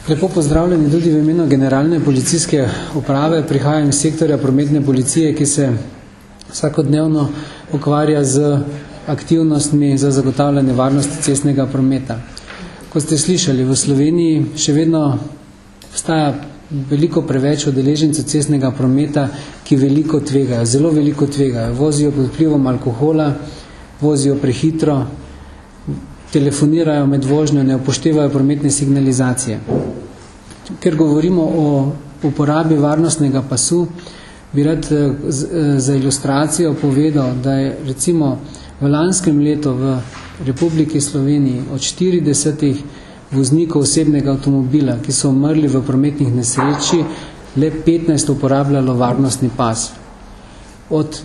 Lepo pozdravljeni tudi v imenu Generalne policijske uprave. Prihajam iz sektorja prometne policije, ki se vsakodnevno ukvarja z aktivnostmi za zagotavljanje varnosti cestnega prometa. Kot ste slišali, v Sloveniji še vedno obstaja veliko preveč udeležencev cestnega prometa, ki veliko tvegajo, zelo veliko tvegajo. Vozijo pod vplivom alkohola, vozijo prehitro, telefonirajo med vožnjo, ne upoštevajo prometne signalizacije. Ker govorimo o uporabi varnostnega pasu, bi rad za ilustracijo povedal, da je recimo v lanskem letu v Republiki Sloveniji od 40 voznikov osebnega avtomobila, ki so umrli v prometnih nesreči, le 15 uporabljalo varnostni pas. Od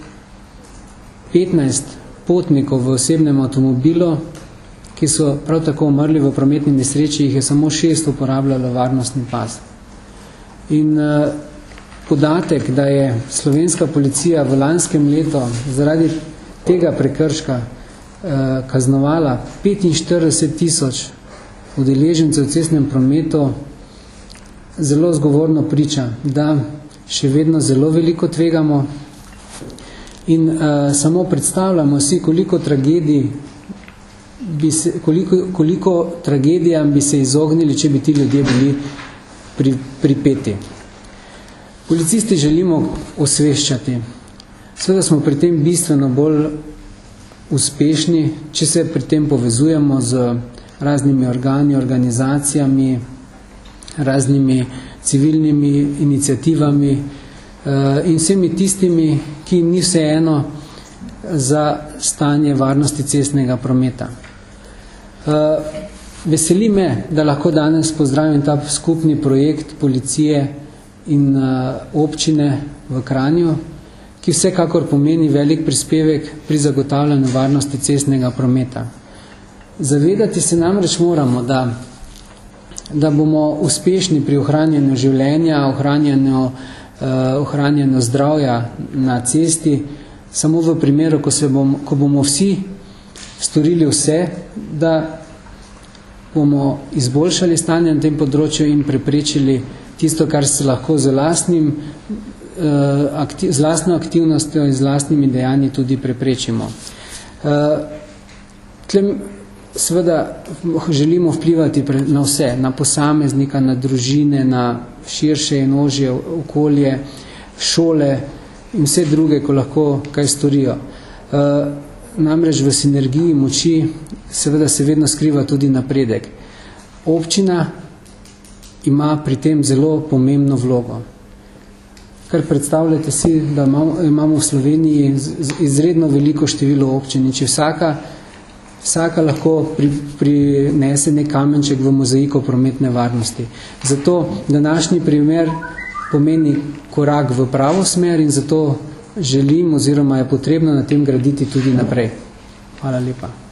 15 potnikov v osebnem avtomobilu, ki so prav tako umrli v prometni nesreči, jih je samo 6 uporabljalo varnostni pas. In podatek, da je slovenska policija v lanskem letu zaradi tega prekrška kaznovala 45.000 udeležencev v cestnem prometu, zelo zgovorno priča, da še vedno zelo veliko tvegamo in samo predstavljamo si, koliko tragedijam bi se izognili, če bi ti ljudje bili pripeti. Policisti želimo osveščati. Seveda smo pri tem bistveno bolj uspešni, če se pri tem povezujemo z raznimi organi, organizacijami, raznimi civilnimi iniciativami in vsemi tistimi, ki jim ni vseeno za stanje varnosti cestnega prometa. Veseli me, da lahko danes pozdravim ta skupni projekt policije in občine v Kranju, ki vsekakor pomeni velik prispevek pri zagotavljanju varnosti cestnega prometa. Zavedati se namreč moramo, da bomo uspešni pri ohranjanju življenja, ohranjanju zdravja na cesti, samo v primeru, ko bomo vsi storili vse, da bomo izboljšali stanje na tem področju in preprečili tisto, kar se lahko z lastno aktivnostjo in z lastnimi dejanji tudi preprečimo. Seveda želimo vplivati na vse, na posameznika, na družine, na širše in ožje okolje, šole in vse druge, ko lahko kaj storijo. Namreč v sinergiji moči seveda se vedno skriva tudi napredek. Občina ima pri tem zelo pomembno vlogo. Kar predstavljate si, da imamo v Sloveniji izredno veliko število občin in če vsaka lahko prinese nek kamenček v mozaiko prometne varnosti. Zato današnji primer pomeni korak v pravo smer in zato želim oziroma je potrebno na tem graditi tudi naprej. Hvala lepa.